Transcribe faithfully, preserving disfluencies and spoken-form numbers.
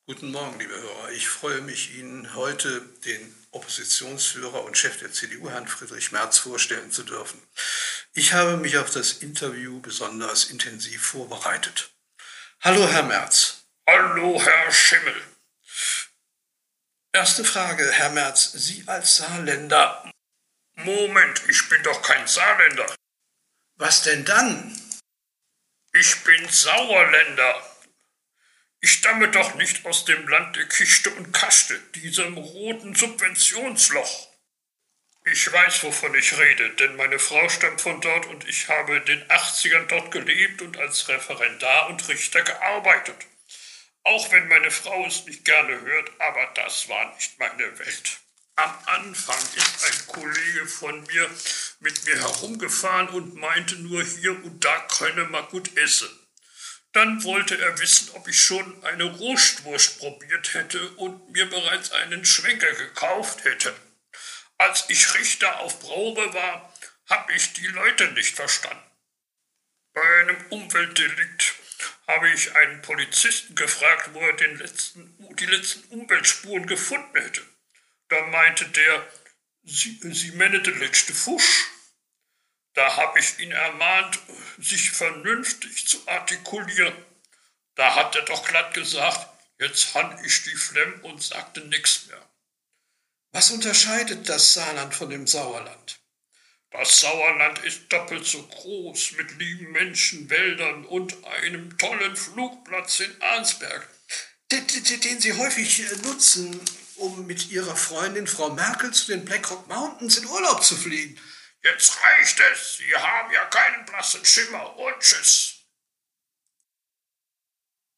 Guten Morgen, liebe Hörer. Ich freue mich, Ihnen heute den Oppositionsführer und Chef der C D U, Herrn Friedrich Merz, vorstellen zu dürfen. Ich habe mich auf das Interview besonders intensiv vorbereitet. Hallo, Herr Merz. Hallo, Herr Schimmel. Erste Frage, Herr Merz. Sie als Saarländer. Moment, ich bin doch kein Saarländer. Was denn dann? Ich bin Sauerländer. Ich stamme doch nicht aus dem Land der Kichte und Kaste, diesem roten Subventionsloch. Ich weiß, wovon ich rede, denn meine Frau stammt von dort und ich habe in den achtzigern dort gelebt und als Referendar und Richter gearbeitet. Auch wenn meine Frau es nicht gerne hört, aber das war nicht meine Welt. Am Anfang ist ein Kollege von mir mit mir herumgefahren und meinte nur, hier und da könne man gut essen. Dann wollte er wissen, ob ich schon eine Rohstwurst probiert hätte und mir bereits einen Schwenker gekauft hätte. Als ich Richter auf Brauere war, habe ich die Leute nicht verstanden. Bei einem Umweltdelikt habe ich einen Polizisten gefragt, wo er den letzten, die letzten Umweltspuren gefunden hätte. Da meinte der, Sie, Sie meinen den letzten Fusch. Da habe ich ihn ermahnt, sich vernünftig zu artikulieren. Da hat er doch glatt gesagt, jetzt han ich die Flemm und sagte nichts mehr. Was unterscheidet das Saarland von dem Sauerland? Das Sauerland ist doppelt so groß, mit lieben Menschen, Wäldern und einem tollen Flugplatz in Arnsberg. Den, den, den Sie häufig nutzen, um mit Ihrer Freundin Frau Merkel zu den Blackrock Mountains in Urlaub zu fliegen. Jetzt reicht es, Sie haben ja keinen blassen Schimmer und tschüss.